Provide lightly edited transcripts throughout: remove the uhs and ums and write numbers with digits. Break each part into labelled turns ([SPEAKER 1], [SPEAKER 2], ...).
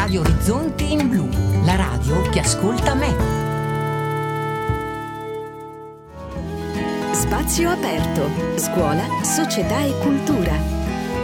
[SPEAKER 1] Radio Orizzonti in Blu, la radio che ascolta me.
[SPEAKER 2] Spazio aperto, scuola, società e cultura.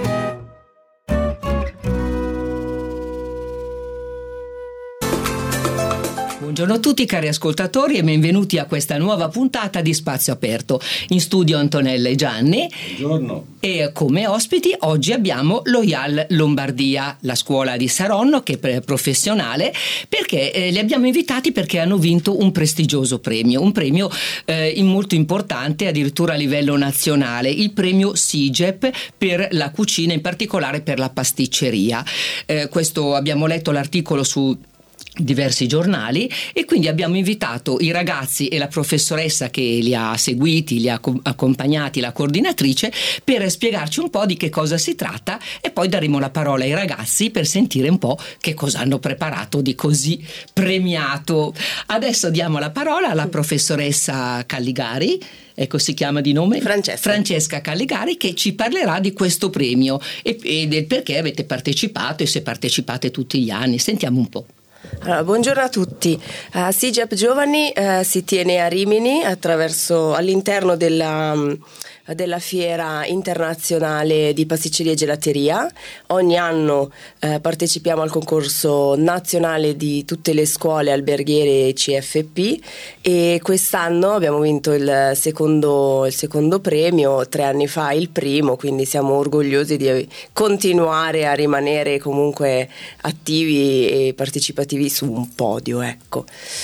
[SPEAKER 3] Buongiorno a tutti cari ascoltatori e benvenuti a questa nuova puntata di Spazio Aperto. In studio Antonella e Gianni.
[SPEAKER 4] Buongiorno.
[SPEAKER 3] E come ospiti oggi abbiamo l'Oial Lombardia, la scuola di Saronno che è professionale, perché li abbiamo invitati perché hanno vinto un prestigioso premio, un premio molto importante addirittura a livello nazionale, il premio SIGEP per la cucina, in particolare per la pasticceria. Questo abbiamo letto l'articolo su diversi giornali e quindi abbiamo invitato i ragazzi e la professoressa che li ha seguiti, li ha accompagnati, la coordinatrice, per spiegarci un po' di che cosa si tratta e poi daremo la parola ai ragazzi per sentire un po' che cosa hanno preparato di così premiato. Adesso diamo la parola alla professoressa Calligari, ecco si chiama di nome? Francesca Calligari, che ci parlerà di questo premio e del perché avete partecipato e se partecipate tutti gli anni. Sentiamo un po'.
[SPEAKER 5] Allora, buongiorno a tutti. SIGEP Giovani si tiene a Rimini all'interno della fiera internazionale di pasticceria e gelateria. Ogni anno partecipiamo al concorso nazionale di tutte le scuole alberghiere CFP e quest'anno abbiamo vinto il secondo premio, 3 anni fa il primo, quindi siamo orgogliosi di continuare a rimanere comunque attivi e partecipativi su un podio, ecco.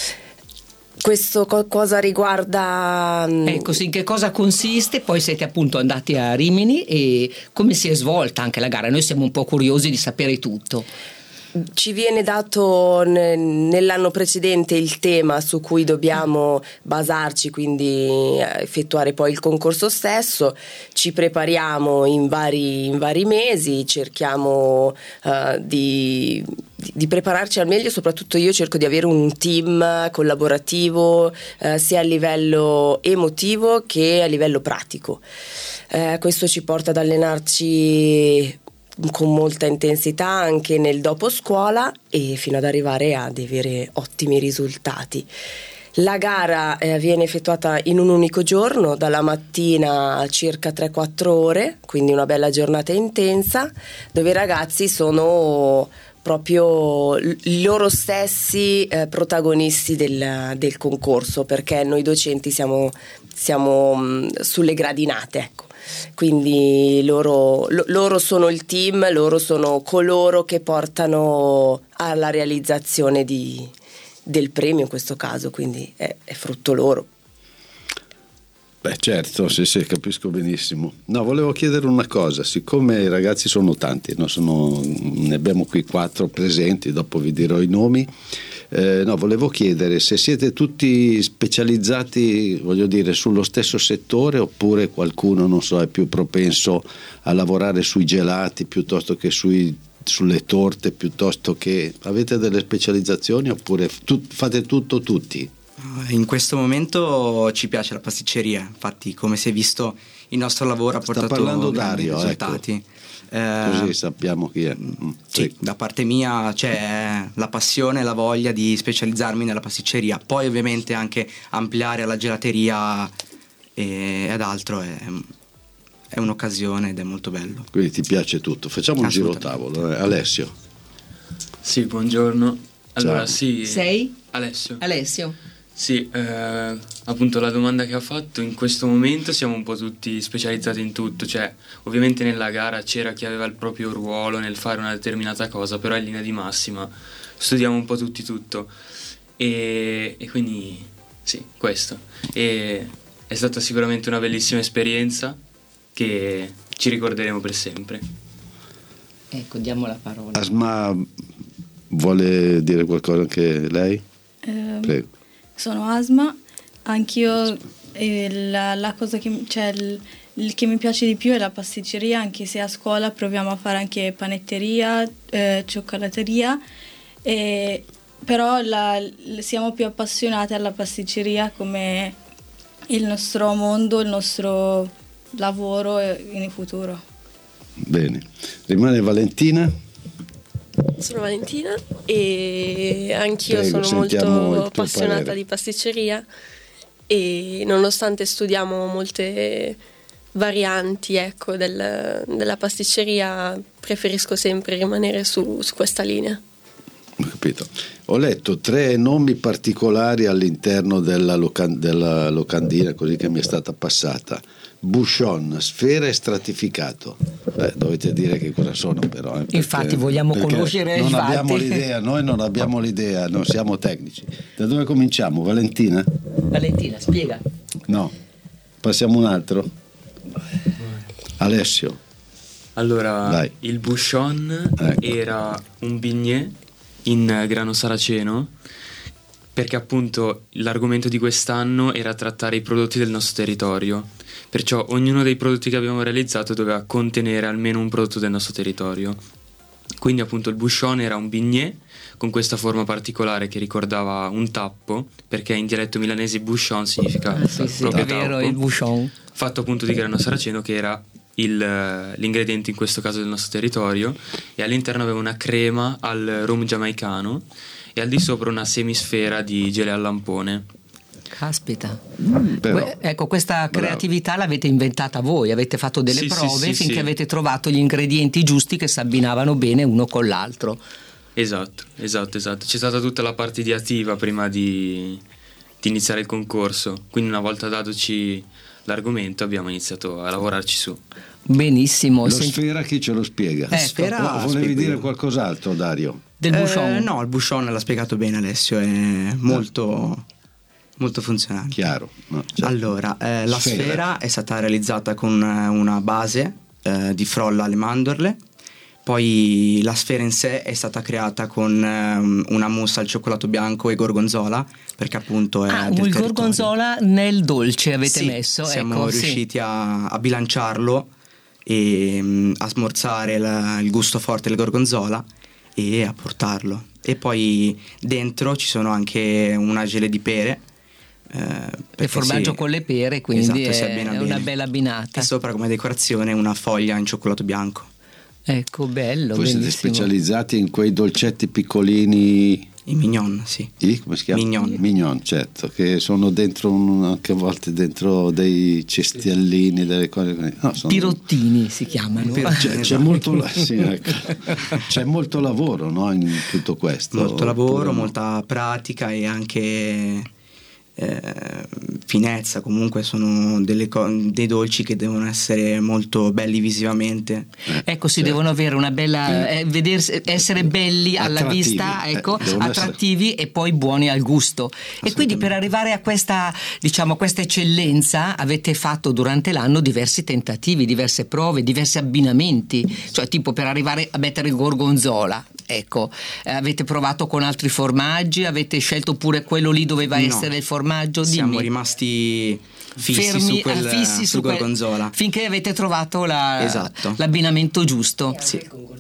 [SPEAKER 5] Questo cosa riguarda?
[SPEAKER 3] Ecco, sì, in che cosa consiste? Poi siete appunto andati a Rimini e come si è svolta anche la gara? Noi siamo un po' curiosi di sapere tutto.
[SPEAKER 5] Ci viene dato nell'anno precedente il tema su cui dobbiamo basarci, quindi effettuare poi il concorso stesso. Ci prepariamo in vari mesi, cerchiamo di prepararci al meglio. Soprattutto io cerco di avere un team collaborativo sia a livello emotivo che a livello pratico. Questo ci porta ad allenarci con molta intensità anche nel dopo scuola e fino ad arrivare ad avere ottimi risultati. La gara viene effettuata in un unico giorno, dalla mattina a circa 3-4 ore, quindi una bella giornata intensa, dove i ragazzi sono proprio loro stessi protagonisti del concorso, perché noi docenti siamo sulle gradinate, ecco. Quindi loro sono il team, loro sono coloro che portano alla realizzazione del premio in questo caso, quindi è frutto loro.
[SPEAKER 4] Beh certo, sì, capisco benissimo. No, volevo chiedere una cosa, siccome i ragazzi sono tanti, ne abbiamo qui 4 presenti, dopo vi dirò i nomi. Volevo chiedere se siete tutti specializzati, voglio dire, sullo stesso settore, oppure qualcuno, non so, è più propenso a lavorare sui gelati piuttosto che sulle torte, piuttosto che avete delle specializzazioni, oppure fate tutto tutti?
[SPEAKER 6] In questo momento ci piace la pasticceria, infatti come si è visto il nostro lavoro ha portato
[SPEAKER 4] parlando
[SPEAKER 6] grandi
[SPEAKER 4] Dario,
[SPEAKER 6] risultati.
[SPEAKER 4] Ecco. Così sappiamo chi è.
[SPEAKER 6] Sì, da parte mia c'è la passione e la voglia di specializzarmi nella pasticceria, poi ovviamente anche ampliare alla gelateria e ad altro è un'occasione ed è molto bello.
[SPEAKER 4] Quindi ti piace tutto. Facciamo un giro tavolo. Alessio.
[SPEAKER 7] Sì, buongiorno. Allora,
[SPEAKER 4] Ciao.
[SPEAKER 7] sì.
[SPEAKER 3] Sei?
[SPEAKER 7] Alessio. Sì, appunto la domanda che ha fatto, in questo momento siamo un po' tutti specializzati in tutto, cioè ovviamente nella gara c'era chi aveva il proprio ruolo nel fare una determinata cosa, però in linea di massima studiamo un po' tutti tutto e quindi sì, questo. E è stata sicuramente una bellissima esperienza che ci ricorderemo per sempre.
[SPEAKER 3] Ecco, diamo la parola.
[SPEAKER 4] Asma vuole dire qualcosa anche lei? Prego.
[SPEAKER 8] Sono Asma, anch'io la cosa che, il che mi piace di più è la pasticceria, anche se a scuola proviamo a fare anche panetteria, cioccolateria, però siamo più appassionate alla pasticceria come il nostro mondo, il nostro lavoro in futuro.
[SPEAKER 4] Bene, rimane Valentina.
[SPEAKER 9] Sono Valentina e anch'io
[SPEAKER 4] Prego,
[SPEAKER 9] sono
[SPEAKER 4] sentiamo il
[SPEAKER 9] molto
[SPEAKER 4] tuo
[SPEAKER 9] appassionata
[SPEAKER 4] parere.
[SPEAKER 9] di pasticceria e nonostante studiamo molte varianti, ecco, della pasticceria, preferisco sempre rimanere su questa linea.
[SPEAKER 4] Ho capito. Ho letto 3 nomi particolari all'interno della locandina, così che mi è stata passata: bouchon, sfera e stratificato. Dovete dire che cosa sono, però.
[SPEAKER 3] Infatti vogliamo conoscere
[SPEAKER 4] non
[SPEAKER 3] i
[SPEAKER 4] abbiamo
[SPEAKER 3] fatti.
[SPEAKER 4] l'idea, noi non abbiamo l'idea, non siamo tecnici. Da dove cominciamo? Valentina?
[SPEAKER 3] Valentina, spiega.
[SPEAKER 4] No, passiamo un altro. Alessio.
[SPEAKER 7] Allora,
[SPEAKER 4] Vai.
[SPEAKER 7] il bouchon
[SPEAKER 4] Ecco.
[SPEAKER 7] era un bignè in grano saraceno, perché appunto l'argomento di quest'anno era trattare i prodotti del nostro territorio, perciò ognuno dei prodotti che abbiamo realizzato doveva contenere almeno un prodotto del nostro territorio. Quindi appunto il bouchon era un bignè con questa forma particolare che ricordava un tappo, perché in dialetto milanese bouchon significa
[SPEAKER 3] Sì,
[SPEAKER 7] proprio
[SPEAKER 3] è vero,
[SPEAKER 7] tappo,
[SPEAKER 3] il bouchon.
[SPEAKER 7] fatto appunto di grano saraceno, che era l'ingrediente in questo caso del nostro territorio, e all'interno aveva una crema al rum giamaicano e al di sopra una semisfera di gelea al lampone.
[SPEAKER 3] Caspita.
[SPEAKER 4] Però,
[SPEAKER 3] Ecco, questa
[SPEAKER 4] bravo.
[SPEAKER 3] creatività l'avete inventata voi, avete fatto delle
[SPEAKER 7] Sì,
[SPEAKER 3] prove
[SPEAKER 7] sì,
[SPEAKER 3] finché
[SPEAKER 7] sì.
[SPEAKER 3] avete trovato gli ingredienti giusti che si abbinavano bene uno con l'altro.
[SPEAKER 7] Esatto. C'è stata tutta la parte ideativa prima di iniziare il concorso, quindi una volta datoci l'argomento abbiamo iniziato a lavorarci su.
[SPEAKER 3] Benissimo.
[SPEAKER 4] Lo sfera chi ce lo spiega?
[SPEAKER 6] Sfera
[SPEAKER 4] Volevi
[SPEAKER 6] spiego
[SPEAKER 4] dire
[SPEAKER 6] io.
[SPEAKER 4] qualcos'altro, Dario?
[SPEAKER 3] Del bouchon.
[SPEAKER 6] No, il bouchon l'ha spiegato bene Alessio, è molto funzionale.
[SPEAKER 4] Chiaro. No, certo.
[SPEAKER 6] Allora, la sfera è stata realizzata con una base di frolla alle mandorle, poi la sfera in sé è stata creata con una mousse al cioccolato bianco e gorgonzola, perché appunto è del
[SPEAKER 3] il
[SPEAKER 6] territorio.
[SPEAKER 3] gorgonzola nel dolce avete
[SPEAKER 6] Sì,
[SPEAKER 3] messo.
[SPEAKER 6] siamo
[SPEAKER 3] ecco,
[SPEAKER 6] riusciti a bilanciarlo e a smorzare il gusto forte del gorgonzola e a portarlo. E poi dentro ci sono anche una gele di pere,
[SPEAKER 3] Il formaggio con le pere, quindi
[SPEAKER 6] esatto, si
[SPEAKER 3] è
[SPEAKER 6] abbina
[SPEAKER 3] una
[SPEAKER 6] bene.
[SPEAKER 3] bella abbinata.
[SPEAKER 6] E sopra come decorazione una foglia in cioccolato bianco.
[SPEAKER 3] Ecco, bello,
[SPEAKER 4] Voi siete
[SPEAKER 3] bellissimo.
[SPEAKER 4] specializzati in quei dolcetti piccolini,
[SPEAKER 6] I mignon, sì.
[SPEAKER 4] come si chiama?
[SPEAKER 6] Mignon.
[SPEAKER 4] Mignon, certo, che sono dentro anche a volte dentro dei cestiallini, delle cose così. No, sono-
[SPEAKER 3] Pirottini si chiamano.
[SPEAKER 4] C'è molto, sì, ecco. C'è molto lavoro, no, in tutto questo.
[SPEAKER 6] Molto lavoro,
[SPEAKER 4] Oppure no?
[SPEAKER 6] molta pratica e anche finezza. Comunque sono dei dolci che devono essere molto belli visivamente.
[SPEAKER 3] Ecco, si
[SPEAKER 4] certo.
[SPEAKER 3] devono avere una bella essere belli alla
[SPEAKER 4] Attrattivi,
[SPEAKER 3] vista, ecco,
[SPEAKER 4] devono
[SPEAKER 3] attrattivi e poi buoni al gusto. E quindi per arrivare a questa, diciamo, questa eccellenza avete fatto durante l'anno diversi tentativi, diverse prove, diversi abbinamenti, cioè tipo per arrivare a mettere il gorgonzola. Ecco, avete provato con altri formaggi, avete scelto pure quello lì doveva
[SPEAKER 6] No.
[SPEAKER 3] essere il formaggio?
[SPEAKER 6] Siamo
[SPEAKER 3] Dimmi.
[SPEAKER 6] rimasti fissi
[SPEAKER 3] Fermi,
[SPEAKER 6] sul
[SPEAKER 3] sul
[SPEAKER 6] gorgonzola.
[SPEAKER 3] finché avete trovato
[SPEAKER 6] Esatto.
[SPEAKER 3] l'abbinamento giusto.
[SPEAKER 6] Sì.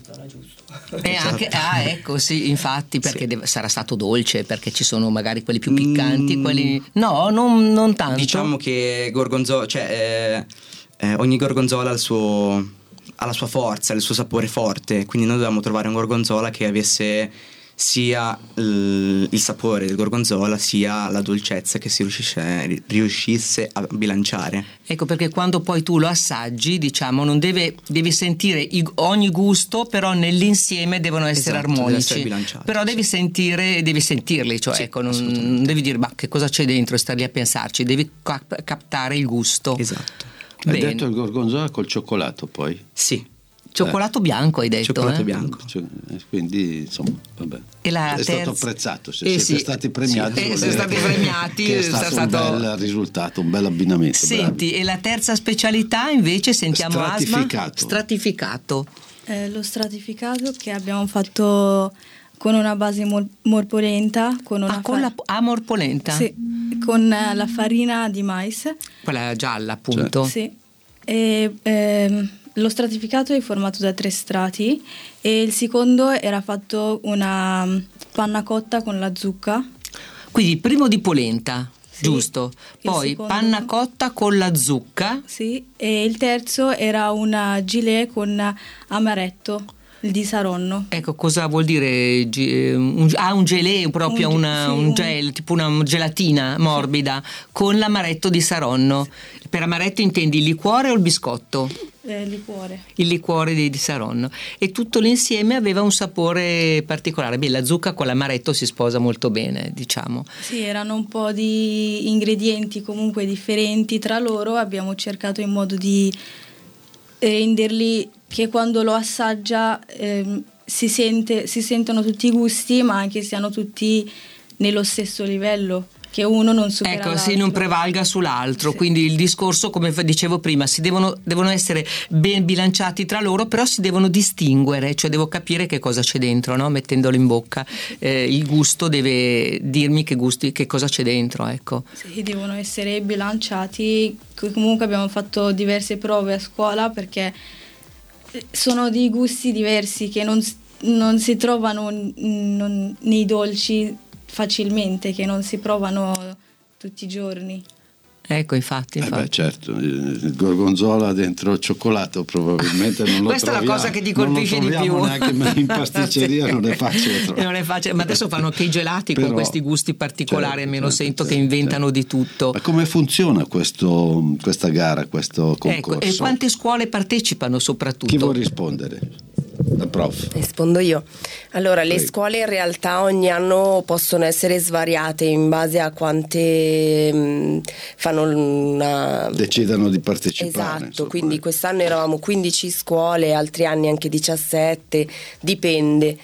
[SPEAKER 3] E anche, ecco, sì, infatti, perché
[SPEAKER 6] Sì.
[SPEAKER 3] sarà stato dolce, perché ci sono magari quelli più piccanti, quelli no, non tanto.
[SPEAKER 6] Diciamo che gorgonzola, cioè ogni gorgonzola ha la sua forza, il suo sapore forte, quindi noi dovevamo trovare un gorgonzola che avesse sia il sapore del gorgonzola sia la dolcezza, che si riuscisse a bilanciare.
[SPEAKER 3] Ecco, perché quando poi tu lo assaggi, diciamo, non devi sentire ogni gusto, però nell'insieme devono essere
[SPEAKER 6] Esatto, deve
[SPEAKER 3] armonici.
[SPEAKER 6] essere bilanciato,
[SPEAKER 3] Però devi sentirli, cioè
[SPEAKER 6] Sì,
[SPEAKER 3] ecco, non
[SPEAKER 6] assolutamente.
[SPEAKER 3] devi dire ma che cosa c'è dentro e star lì a pensarci, devi captare il gusto.
[SPEAKER 6] Esatto.
[SPEAKER 4] Hai
[SPEAKER 3] Bene.
[SPEAKER 4] detto il gorgonzola col cioccolato poi?
[SPEAKER 6] Sì,
[SPEAKER 3] Cioccolato bianco hai detto,
[SPEAKER 6] cioccolato bianco.
[SPEAKER 4] Cioè, quindi insomma, vabbè.
[SPEAKER 3] E la
[SPEAKER 4] È stato
[SPEAKER 3] terza-
[SPEAKER 4] apprezzato, se
[SPEAKER 3] sì.
[SPEAKER 4] siete stati premiati,
[SPEAKER 3] Sì,
[SPEAKER 4] vuol
[SPEAKER 3] siete
[SPEAKER 4] dire
[SPEAKER 3] stati
[SPEAKER 4] che-
[SPEAKER 3] premiati,
[SPEAKER 4] che è
[SPEAKER 3] è
[SPEAKER 4] stato
[SPEAKER 3] stato-
[SPEAKER 4] un bel risultato, un bel abbinamento.
[SPEAKER 3] Senti, e la terza specialità invece sentiamo
[SPEAKER 4] Stratificato.
[SPEAKER 3] Asma? Stratificato.
[SPEAKER 8] Lo stratificato che abbiamo fatto con una base morpolenta, con una
[SPEAKER 3] Con la morpolenta?
[SPEAKER 8] sì, con la farina di mais.
[SPEAKER 3] Quella gialla, appunto.
[SPEAKER 8] Sì. E, lo stratificato è formato da 3 strati e il secondo era fatto una panna cotta con la zucca.
[SPEAKER 3] Quindi primo di polenta,
[SPEAKER 8] Sì.
[SPEAKER 3] giusto?
[SPEAKER 8] Il
[SPEAKER 3] Poi
[SPEAKER 8] secondo-
[SPEAKER 3] panna cotta con la zucca.
[SPEAKER 8] Sì, e il terzo era una gilet con amaretto. di Saronno.
[SPEAKER 3] Ecco, cosa vuol dire? Un gelé, proprio un gel, tipo una gelatina morbida con l'amaretto di Saronno. Per amaretto intendi il liquore o il biscotto?
[SPEAKER 8] Liquore.
[SPEAKER 3] Il liquore di Saronno. E tutto l'insieme aveva un sapore particolare. Beh, la zucca con l'amaretto si sposa molto bene, diciamo.
[SPEAKER 8] Sì, erano un po' di ingredienti comunque differenti tra loro. Abbiamo cercato in modo di renderli che quando lo assaggia si sentono tutti i gusti, ma anche siano tutti nello stesso livello, che uno non supera l'altro.
[SPEAKER 3] Ecco, sì, non prevalga sull'altro. Sì. Quindi il discorso, come dicevo prima, devono essere ben bilanciati tra loro, però si devono distinguere, cioè devo capire che cosa c'è dentro, no? Mettendolo in bocca. Il gusto deve dirmi che cosa c'è dentro, ecco.
[SPEAKER 8] Sì, devono essere bilanciati. Comunque abbiamo fatto diverse prove a scuola, perché sono dei gusti diversi che non si trovano nei dolci facilmente, che non si provano tutti i giorni.
[SPEAKER 3] Ecco, infatti.
[SPEAKER 4] Beh, certo, il gorgonzola dentro il cioccolato probabilmente non lo
[SPEAKER 3] questa
[SPEAKER 4] troviamo.
[SPEAKER 3] È la cosa che ti colpisce di più.
[SPEAKER 4] Neanche in pasticceria. Sì. Non è facile trovare.
[SPEAKER 3] Non è facile, ma adesso fanno anche i gelati. Però, con questi gusti particolari, almeno sento che inventano di tutto.
[SPEAKER 4] Ma come funziona questa gara, questo concorso?
[SPEAKER 3] Ecco, e quante scuole partecipano soprattutto?
[SPEAKER 4] Chi vuol rispondere? La prof.
[SPEAKER 5] Rispondo io. Allora, le scuole in realtà ogni anno possono essere svariate in base a quante
[SPEAKER 4] decidano di partecipare.
[SPEAKER 5] Esatto, insomma. Quindi quest'anno eravamo 15 scuole, altri anni anche 17, dipende.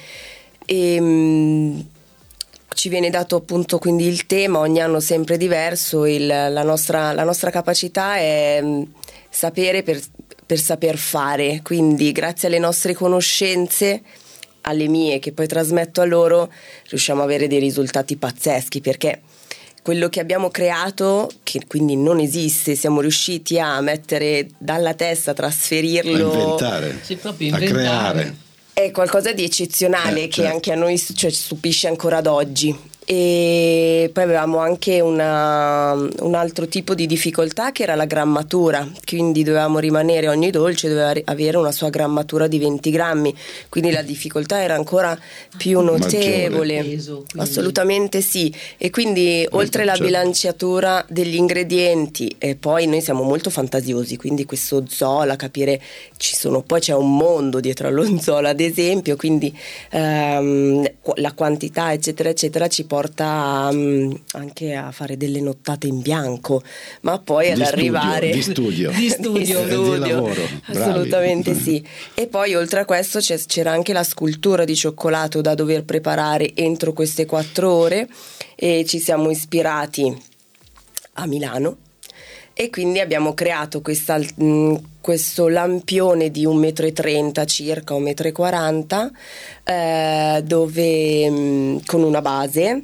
[SPEAKER 5] Ci viene dato appunto quindi il tema, ogni anno sempre diverso. La nostra capacità è sapere per saper fare, quindi grazie alle nostre conoscenze, alle mie che poi trasmetto a loro, riusciamo a avere dei risultati pazzeschi, perché quello che abbiamo creato, che quindi non esiste, siamo riusciti a mettere dalla testa, trasferirlo,
[SPEAKER 4] a inventare, a creare.
[SPEAKER 5] È qualcosa di eccezionale che certo. Anche a noi stupisce ancora ad oggi. E poi avevamo anche un altro tipo di difficoltà, che era la grammatura, quindi dovevamo rimanere, ogni dolce doveva avere una sua grammatura di 20 grammi, quindi la difficoltà era ancora più notevole.
[SPEAKER 3] Peso,
[SPEAKER 5] assolutamente sì, e quindi oltre la bilanciatura degli ingredienti, e poi noi siamo molto fantasiosi, quindi questo zola, capire poi c'è un mondo dietro allo zola ad esempio, quindi la quantità eccetera eccetera ci porta anche a fare delle nottate in bianco, ma poi ad arrivare
[SPEAKER 4] di studio
[SPEAKER 5] di
[SPEAKER 4] lavoro.
[SPEAKER 5] Assolutamente sì. E poi oltre a questo c'era anche la scultura di cioccolato da dover preparare entro queste 4 ore, e ci siamo ispirati a Milano, e quindi abbiamo creato questo lampione di 1,30 m circa, 1,40 m, dove con una base,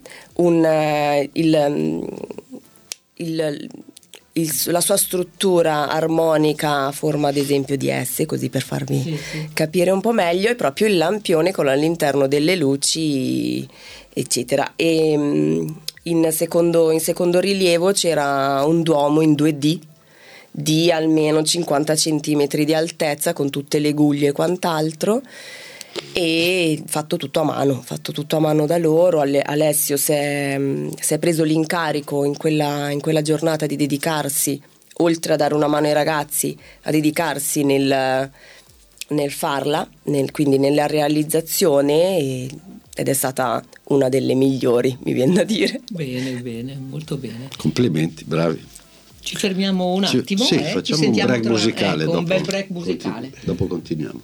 [SPEAKER 5] la sua struttura armonica a forma ad esempio di S, così per farvi capire un po' meglio, è proprio il lampione con all'interno delle luci eccetera. E in secondo rilievo c'era un duomo in 2D di almeno 50 centimetri di altezza, con tutte le guglie e quant'altro, e fatto tutto a mano da loro. Alessio si è preso l'incarico in quella giornata di dedicarsi, oltre a dare una mano ai ragazzi, a dedicarsi nel farla, quindi nella realizzazione, ed è stata una delle migliori, mi viene da dire.
[SPEAKER 3] Bene, molto bene.
[SPEAKER 4] Complimenti, bravi.
[SPEAKER 3] Ci fermiamo un attimo.
[SPEAKER 4] Sì, facciamo un break musicale.
[SPEAKER 3] Ecco, un bel break musicale.
[SPEAKER 4] Dopo continuiamo.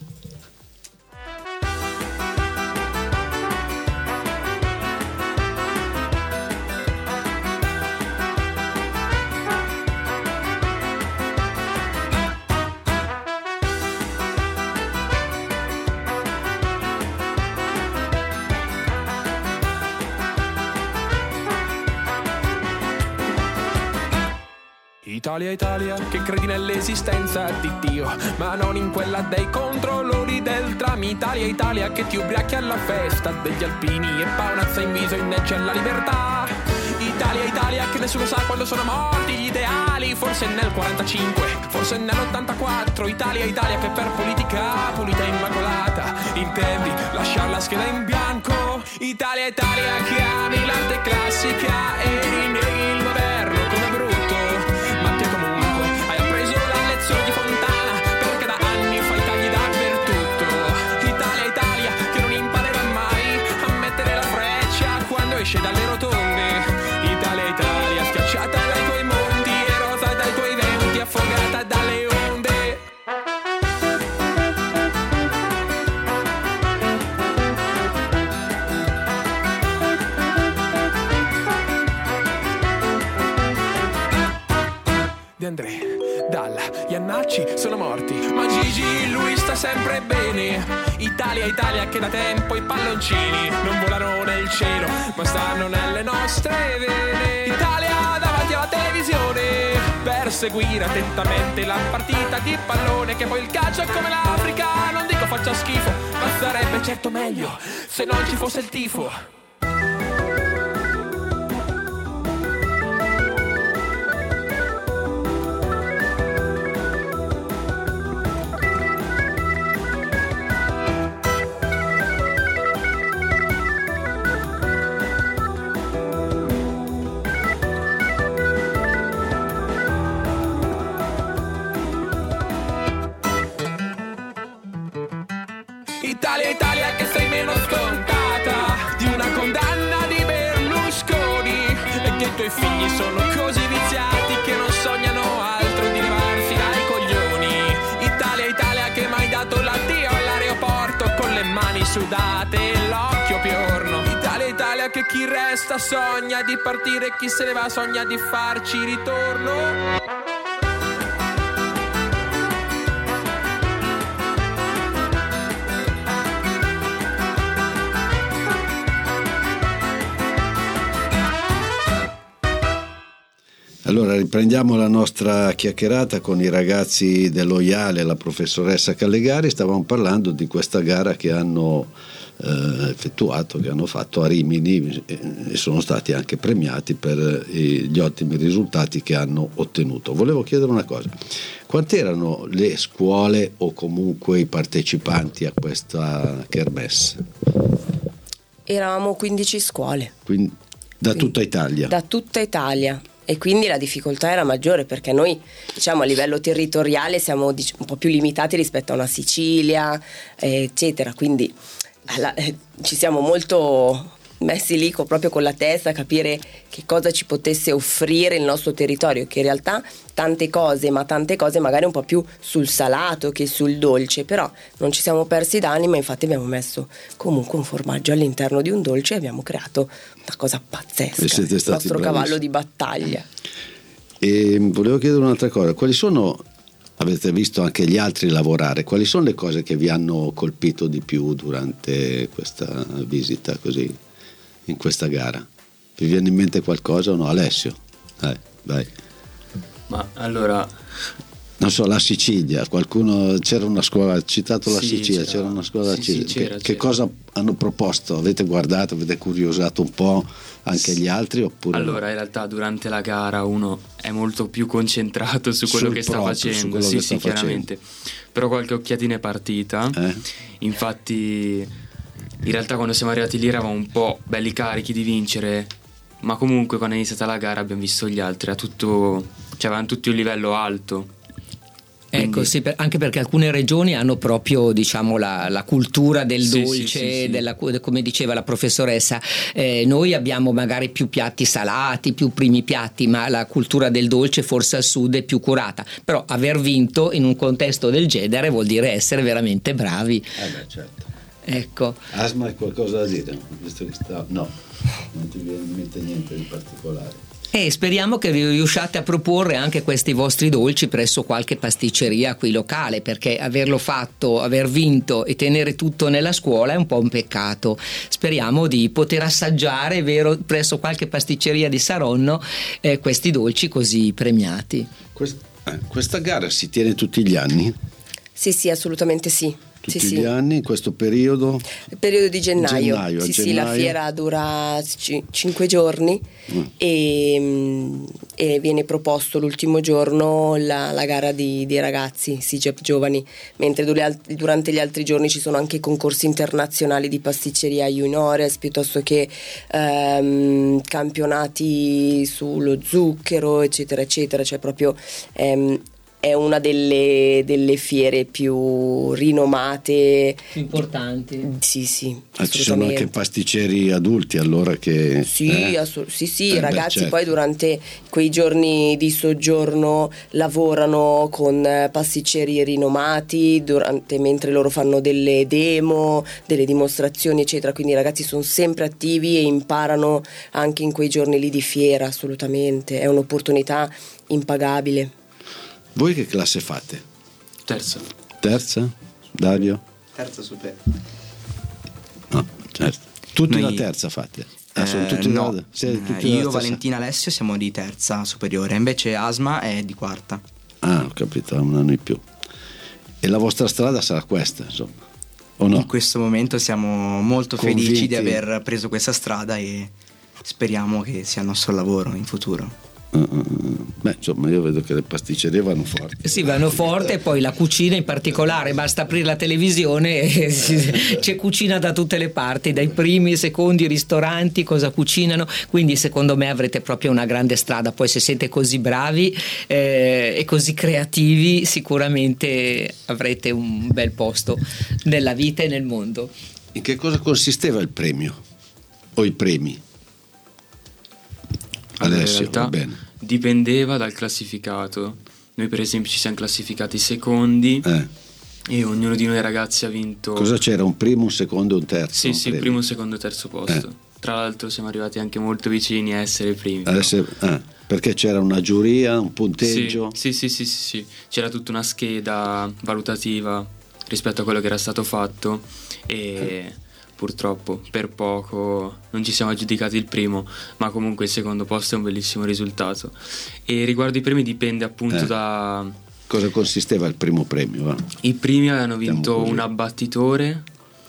[SPEAKER 10] Italia, Italia, che credi nell'esistenza di Dio, ma non in quella dei controllori del tram. Italia, Italia, che ti ubriachi alla festa degli alpini e paonazza in viso inneggia alla libertà. Italia, Italia, che nessuno sa quando sono morti gli ideali, forse nel 45, forse nell'84. Italia, Italia, che per politica pulita e immacolata intendi lasciar la scheda in bianco. Italia, Italia, che ami l'arte classica e rinneghi il moderno come brutto, ma che comunque hai appreso la lezione di Fontana, perché da anni fai tagli dappertutto. Italia, Italia, che non imparerà mai a mettere la freccia quando esce dalle rotonde. Italia, Italia, schiacciata dai tuoi monti e rosa dai tuoi venti, affogata dalle onde. De André, Dalla, Iannacci sono morti, ma Gigi lui sta sempre bene. Italia, Italia, che da tempo i palloncini non volano nel cielo, ma stanno nelle nostre vene. Italia davanti alla televisione per seguire attentamente la partita di pallone, che poi il calcio è come l'Africa, non dico faccia schifo, ma sarebbe certo meglio se non ci fosse il tifo. Italia, Italia, che sei meno scontata di una condanna di Berlusconi, e che i tuoi figli sono così viziati che non sognano altro di levarsi dai coglioni. Italia, Italia, che m'hai dato l'addio all'aeroporto con le mani sudate e l'occhio piorno. Italia, Italia, che chi resta sogna di partire, chi se ne va sogna di farci ritorno.
[SPEAKER 4] Allora riprendiamo la nostra chiacchierata con i ragazzi dell'Oial e la professoressa Callegari. Stavamo parlando di questa gara che hanno effettuato, che hanno fatto a Rimini, e sono stati anche premiati per gli ottimi risultati che hanno ottenuto. Volevo chiedere una cosa: quante erano le scuole o comunque i partecipanti a questa kermesse?
[SPEAKER 5] Eravamo 15 scuole.
[SPEAKER 4] Quindi, da tutta Italia?
[SPEAKER 5] Da tutta Italia. E quindi la difficoltà era maggiore, perché noi, diciamo, a livello territoriale siamo un po' più limitati rispetto a una Sicilia, eccetera, quindi ci siamo molto messi lì proprio con la testa a capire che cosa ci potesse offrire il nostro territorio, che in realtà tante cose magari un po' più sul salato che sul dolce, però non ci siamo persi d'anima. Infatti abbiamo messo comunque un formaggio all'interno di un dolce e abbiamo creato una cosa pazzesca, il nostro
[SPEAKER 4] bravissimi.
[SPEAKER 5] Cavallo di battaglia.
[SPEAKER 4] E volevo chiedere un'altra cosa: quali sono, avete visto anche gli altri lavorare, quali sono le cose che vi hanno colpito di più durante questa visita, così, in questa gara? Vi viene in mente qualcosa o no? Alessio, vai.
[SPEAKER 7] Ma allora,
[SPEAKER 4] non so, la Sicilia, qualcuno, c'era una scuola, ha citato la Sicilia, c'era una scuola
[SPEAKER 7] c'era.
[SPEAKER 4] Che cosa hanno proposto? Avete guardato, avete curiosato un po' anche gli altri oppure?
[SPEAKER 7] Allora, in realtà durante la gara uno è molto più concentrato su quello che sta facendo, chiaramente. Però qualche occhiatina è partita. Infatti in realtà quando siamo arrivati lì eravamo un po' belli carichi di vincere, ma comunque quando è iniziata la gara abbiamo visto gli altri avevano tutti un livello alto.
[SPEAKER 3] Ecco, sì, anche perché alcune regioni hanno proprio, diciamo, la cultura del dolce, sì. Come diceva la professoressa, noi abbiamo magari più piatti salati, più primi piatti, ma la cultura del dolce forse al sud è più curata. Però aver vinto in un contesto del genere vuol dire essere veramente bravi.
[SPEAKER 4] Certo.
[SPEAKER 3] Ecco.
[SPEAKER 4] Asma, hai qualcosa da dire? No, non ti viene in mente niente di particolare.
[SPEAKER 3] E speriamo che vi riusciate a proporre anche questi vostri dolci presso qualche pasticceria qui locale, perché averlo fatto, aver vinto e tenere tutto nella scuola è un po' un peccato. Speriamo di poter assaggiare, vero, presso qualche pasticceria di Saronno questi dolci così premiati.
[SPEAKER 4] Questa gara si tiene tutti gli anni?
[SPEAKER 5] Sì, assolutamente sì.
[SPEAKER 4] Tutti gli anni, in questo periodo? Il
[SPEAKER 5] periodo di gennaio. Sì, la fiera dura 5 giorni e viene proposto l'ultimo giorno la gara di ragazzi, SIGEP giovani, mentre durante gli altri giorni ci sono anche concorsi internazionali di pasticceria juniores, piuttosto che campionati sullo zucchero, eccetera, eccetera, cioè proprio è una delle fiere più rinomate,
[SPEAKER 3] importanti.
[SPEAKER 5] Sì,
[SPEAKER 4] ci sono anche pasticceri adulti allora che
[SPEAKER 5] sì, ragazzi, certo. Poi durante quei giorni di soggiorno lavorano con pasticceri rinomati mentre loro fanno delle demo, delle dimostrazioni, eccetera, quindi i ragazzi sono sempre attivi e imparano anche in quei giorni lì di fiera. Assolutamente, è un'opportunità impagabile.
[SPEAKER 4] Voi che classe fate?
[SPEAKER 7] Terza?
[SPEAKER 4] Dario?
[SPEAKER 6] Terza super.
[SPEAKER 4] No, certo. Tutti la terza fate? Sono tutti
[SPEAKER 6] no,
[SPEAKER 4] tutti
[SPEAKER 6] io, Valentina, Alessio siamo di terza superiore, invece Asma è di quarta.
[SPEAKER 4] Ah, ho capito, un anno in più. E la vostra strada sarà questa, insomma, o no?
[SPEAKER 6] In questo momento siamo molto felici di aver preso questa strada e speriamo che sia il nostro lavoro in futuro.
[SPEAKER 4] Beh, insomma, io vedo che le pasticcerie vanno forte.
[SPEAKER 3] Sì, vanno forte, e poi la cucina in particolare, basta aprire la televisione e c'è cucina da tutte le parti, dai primi, secondi ristoranti, cosa cucinano, quindi secondo me avrete proprio una grande strada. Poi se siete così bravi e così creativi, sicuramente avrete un bel posto nella vita e nel mondo.
[SPEAKER 4] In che cosa consisteva il premio o i premi? Adesso,
[SPEAKER 7] in realtà dipendeva dal classificato. Noi per esempio ci siamo classificati secondi e ognuno di noi ragazzi ha vinto.
[SPEAKER 4] Cosa c'era? Un primo, un secondo e un terzo?
[SPEAKER 7] Sì, primo, secondo e terzo posto. Tra l'altro siamo arrivati anche molto vicini a essere primi.
[SPEAKER 4] Perché c'era una giuria, un punteggio?
[SPEAKER 7] Sì. C'era tutta una scheda valutativa rispetto a quello che era stato fatto e purtroppo per poco non ci siamo aggiudicati il primo, ma comunque il secondo posto è un bellissimo risultato. E riguardo i premi dipende appunto da...
[SPEAKER 4] Cosa consisteva il primo premio? Va?
[SPEAKER 7] I primi avevano vinto un abbattitore,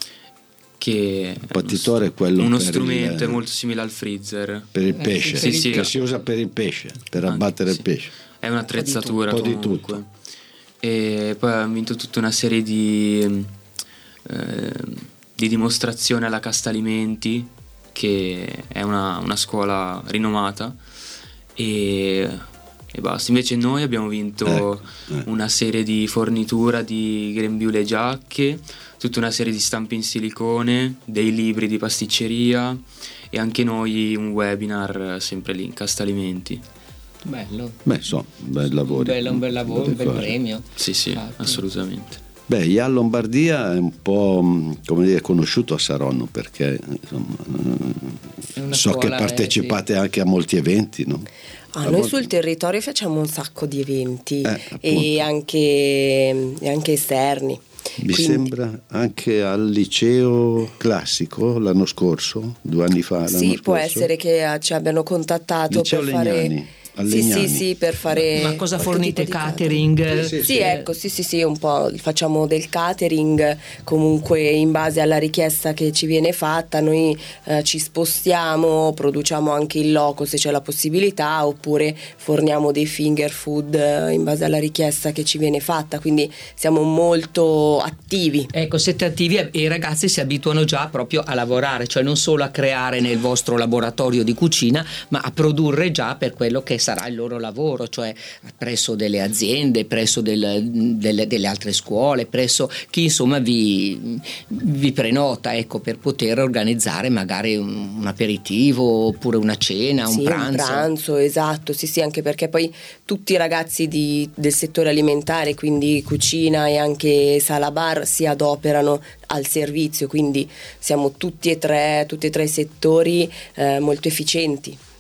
[SPEAKER 7] che
[SPEAKER 4] abbattitore è quello
[SPEAKER 7] uno strumento è molto simile al freezer
[SPEAKER 4] per il pesce,
[SPEAKER 7] sì.
[SPEAKER 4] Che si usa per il pesce, per abbattere il pesce.
[SPEAKER 7] È un'attrezzatura
[SPEAKER 4] un po'
[SPEAKER 7] comunque.
[SPEAKER 4] Di tutto.
[SPEAKER 7] E poi avevamo vinto tutta una serie di dimostrazione alla Castalimenti, che è una scuola rinomata, e basta. Invece noi abbiamo vinto una serie di fornitura di grembiule giacche, tutta una serie di stampe in silicone, dei libri di pasticceria e anche noi un webinar sempre lì in Castalimenti.
[SPEAKER 3] Bello.
[SPEAKER 4] Beh, un bel lavoro.
[SPEAKER 3] Un bel lavoro, un bel premio.
[SPEAKER 7] Sì, assolutamente.
[SPEAKER 4] Beh, IAL Lombardia è un po', come dire, conosciuto a Saronno, perché insomma, so che partecipate anche a molti eventi, no?
[SPEAKER 5] Noi sul territorio facciamo un sacco di eventi e anche esterni.
[SPEAKER 4] Mi sembra anche al liceo classico l'anno scorso, 2 anni fa.
[SPEAKER 5] Sì, può essere che ci abbiano contattato
[SPEAKER 4] liceo
[SPEAKER 5] per
[SPEAKER 4] Legnani.
[SPEAKER 5] fare... Sì, per fare.
[SPEAKER 3] Ma cosa fornite? Catering?
[SPEAKER 5] Sì, un po' facciamo del catering, comunque in base alla richiesta che ci viene fatta. Noi ci spostiamo, produciamo anche in loco se c'è la possibilità, oppure forniamo dei finger food in base alla richiesta che ci viene fatta, quindi siamo molto attivi.
[SPEAKER 3] Ecco, siete attivi e i ragazzi si abituano già proprio a lavorare, cioè non solo a creare nel vostro laboratorio di cucina, ma a produrre già per quello che sarà il loro lavoro, cioè presso delle aziende, presso delle altre scuole, presso chi insomma vi prenota, ecco, per poter organizzare magari un aperitivo oppure una cena, un pranzo.
[SPEAKER 5] Un pranzo, esatto, sì, anche perché poi tutti i ragazzi del settore alimentare, quindi cucina e anche sala bar, si adoperano al servizio, quindi siamo tutti e tre i settori molto efficienti.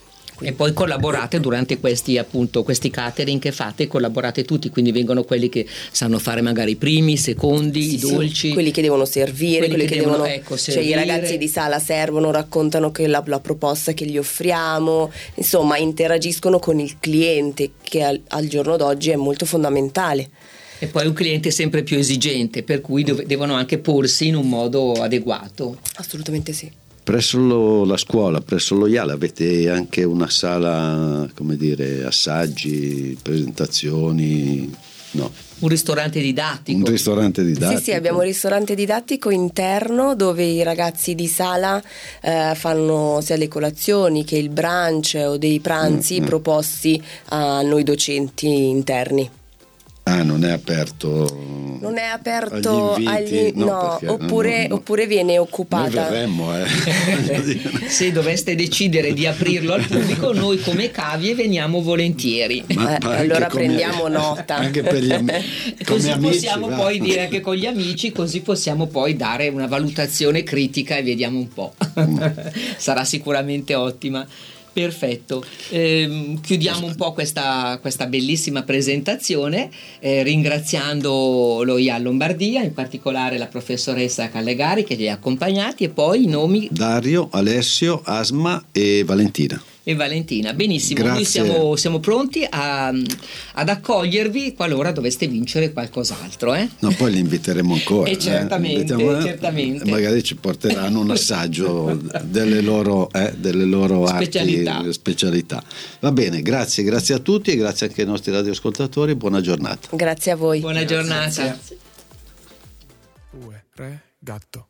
[SPEAKER 3] E poi collaborate durante questi catering che fate, collaborate tutti, quindi vengono quelli che sanno fare magari i primi, i secondi, i dolci,
[SPEAKER 5] quelli che devono servire, quelli che devono
[SPEAKER 3] servire.
[SPEAKER 5] Cioè i ragazzi di sala servono, raccontano che la proposta che gli offriamo, insomma interagiscono con il cliente, che al giorno d'oggi è molto fondamentale.
[SPEAKER 3] E poi un cliente sempre più esigente, per cui devono anche porsi in un modo adeguato.
[SPEAKER 5] Assolutamente sì.
[SPEAKER 4] Presso la scuola, presso l'Oial, avete anche una sala, come dire, assaggi, presentazioni? No.
[SPEAKER 3] Un ristorante didattico.
[SPEAKER 4] Un ristorante didattico.
[SPEAKER 5] Sì, abbiamo un ristorante didattico interno dove i ragazzi di sala fanno sia le colazioni che il brunch o dei pranzi proposti a noi docenti interni.
[SPEAKER 4] Ah, non è aperto.
[SPEAKER 5] Non è aperto
[SPEAKER 4] agli
[SPEAKER 5] no, oppure viene occupata.
[SPEAKER 4] Noi verremmo,
[SPEAKER 3] Se doveste decidere di aprirlo al pubblico, noi come Cavie veniamo volentieri.
[SPEAKER 5] Allora prendiamo nota.
[SPEAKER 4] Anche per gli amici.
[SPEAKER 3] Così possiamo poi dire anche con gli amici, così possiamo poi dare una valutazione critica e vediamo un po'. Sarà sicuramente ottima. Perfetto, chiudiamo un po' questa bellissima presentazione ringraziando l'Oial Lombardia, in particolare la professoressa Callegari che li ha accompagnati, e poi i nomi
[SPEAKER 4] Dario, Alessio, Asma e Valentina.
[SPEAKER 3] Benissimo.
[SPEAKER 4] Grazie.
[SPEAKER 3] Noi siamo pronti ad accogliervi qualora doveste vincere qualcos'altro.
[SPEAKER 4] No, poi li inviteremo ancora.
[SPEAKER 3] Certamente.
[SPEAKER 4] Magari ci porteranno un assaggio delle loro specialità. Va bene, grazie a tutti e grazie anche ai nostri radioascoltatori. Buona giornata.
[SPEAKER 5] Grazie a voi.
[SPEAKER 3] Buona giornata.
[SPEAKER 10] Grazie. 2, 3, gatto.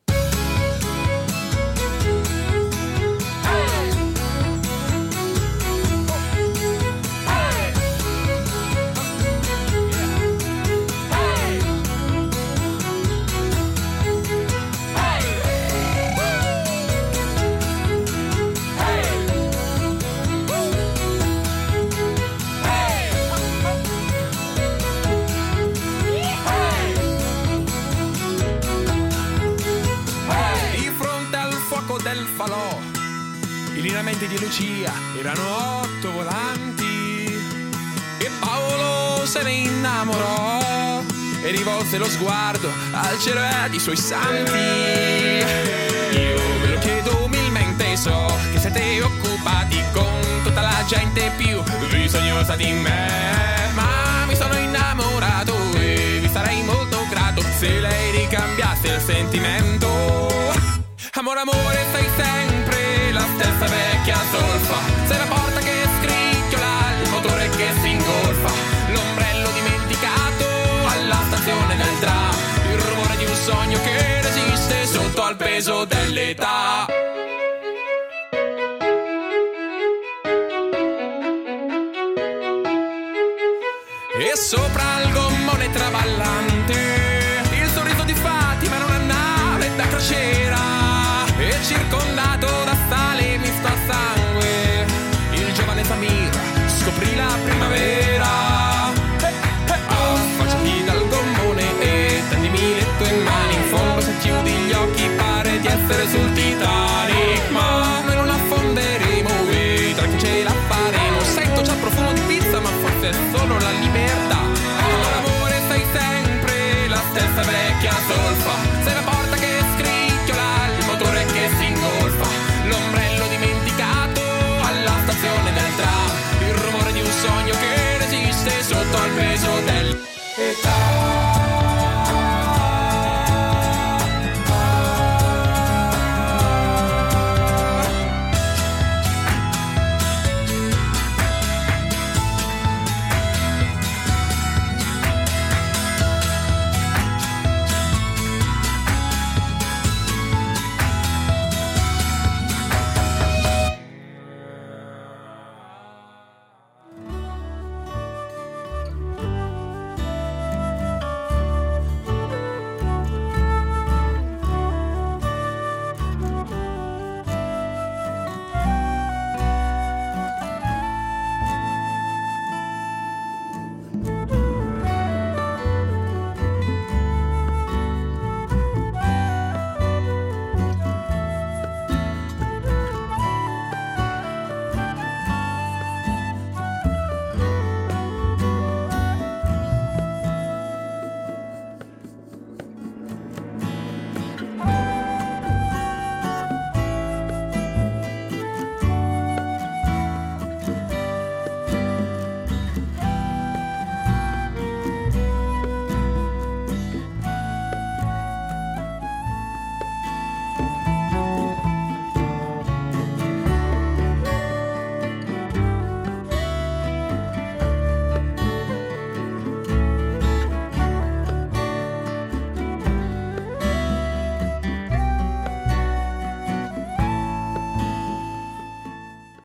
[SPEAKER 10] I lineamenti di Lucia erano 8 volanti e Paolo se ne innamorò e rivolse lo sguardo al cielo e ai suoi santi. Io ve lo chiedo umilmente, so che siete occupati con tutta la gente più bisognosa di me, ma mi sono innamorato e vi sarei molto grato se lei ricambiasse il sentimento. Amore, sei sempre la stessa vecchia solfa, sei la porta che scricchiola, il motore che si ingolfa, l'ombrello dimenticato alla stazione del tram, il rumore di un sogno che resiste sotto al peso dell'età. E sopra il gommone traballa